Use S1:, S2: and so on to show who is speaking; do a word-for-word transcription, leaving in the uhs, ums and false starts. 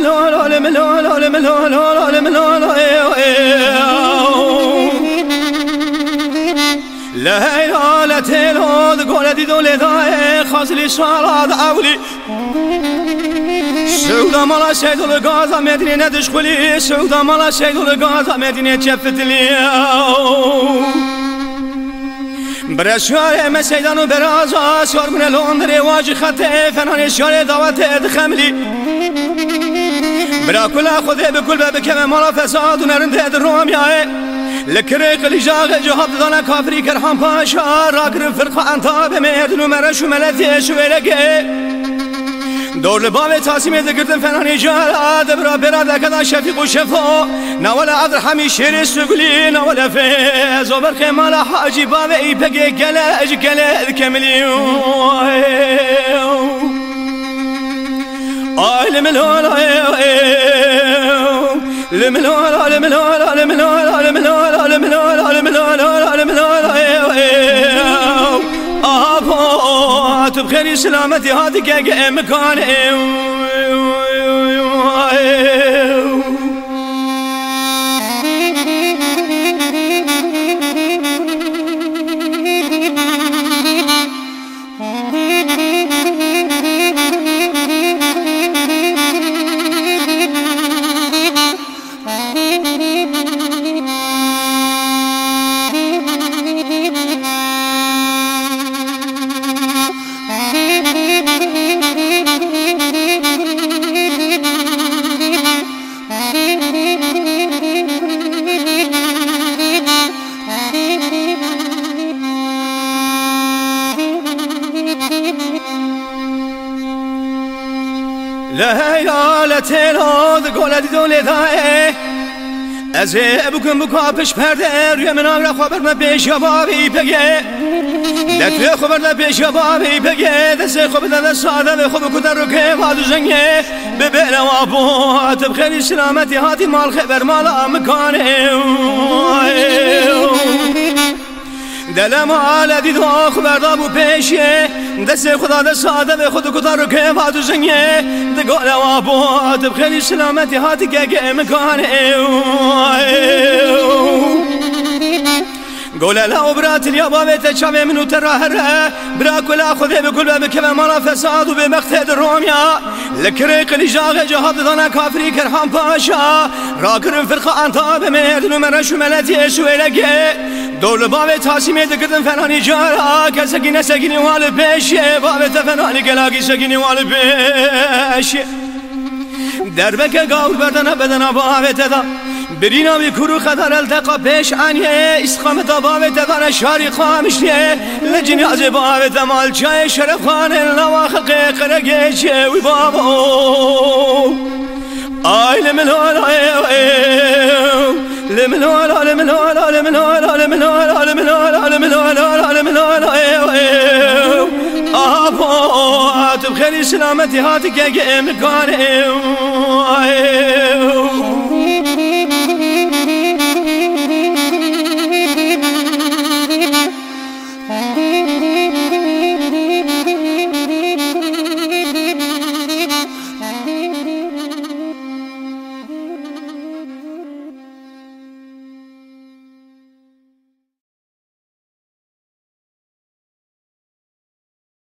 S1: لا لا تلو دقولة دي دولة داي خاصلي شارع دعولي سعودة مالا شيدو لقاطة مدينة تشخلي سعودة مالا شيدو لقاطة مدينة جفت لي برشار مسيدان و برازا شار من لندن واجي خطي فنان شار دعوت دخملي برا كل خذي بكل باب كم مالا فساد ونرنده دروميا لكريق اللي جاغ جهاب دانا كافري كرحان باشا راقر فرقا انتا بميردن و مرش و ملتي شويلقي دور لباب تاسمي ذكرتن فناني جالا دبرا برادا كدا شفيق و شفا ناولا عبد الحمي شير السقلي ناولا فيز وبرخي مالا حاجي باب اي بقي قلا اج قلا كملي اي لملولا لملولا لملولا لملولا لملولا لملولا لملولا لملولا ابو تبخيري سلامتي هادي كاقع مكاني لا لا تلو دقولة دي دولة داي ازي بكم بكابش پرده روی من آگره خبر ما پیش بابی بگه دفعه خبر ما پیش بابی بگه دسته خبر داده ساده به خب کدر رو که وادو زنگه ببینه وابو تبخیری سلامتی هاتی مال خبر مالا مکانه دلم حال دید و خبر دابو پیشه دست خدا ده ساده به خود کدر رو که وادو زنگه دقال وابو تبخیری سلامتی هاتی که که مکانه قول لا برات اليابا بيت شابي منو تراهره براك ولا خذي بكل باب كما مالا فساد وبمقتد الروميا لكريق اللي جاغ جهاد ضنا كافري كرهان باشا راكر فرقه انت بمردن ومرش وملتي شويلقي دول باب تاسمي دقدن فناني جارا كسكينه سكيني والبيش باب تفناني قلاقي سكيني والبيش دربك قاول بردنا بدنا باب تدا برينا بكرو خطر التقى بيش عنيه استقامت باب تدا شاري قامشيه لجني عزي باب تمال جاي شرف خان النواخل قرقيش وبابو اي لملولا لملولا لملولا لملولا لملولا لملولا لملولا لملولا ابو تبخيري سلامتي هاتك يا مكاني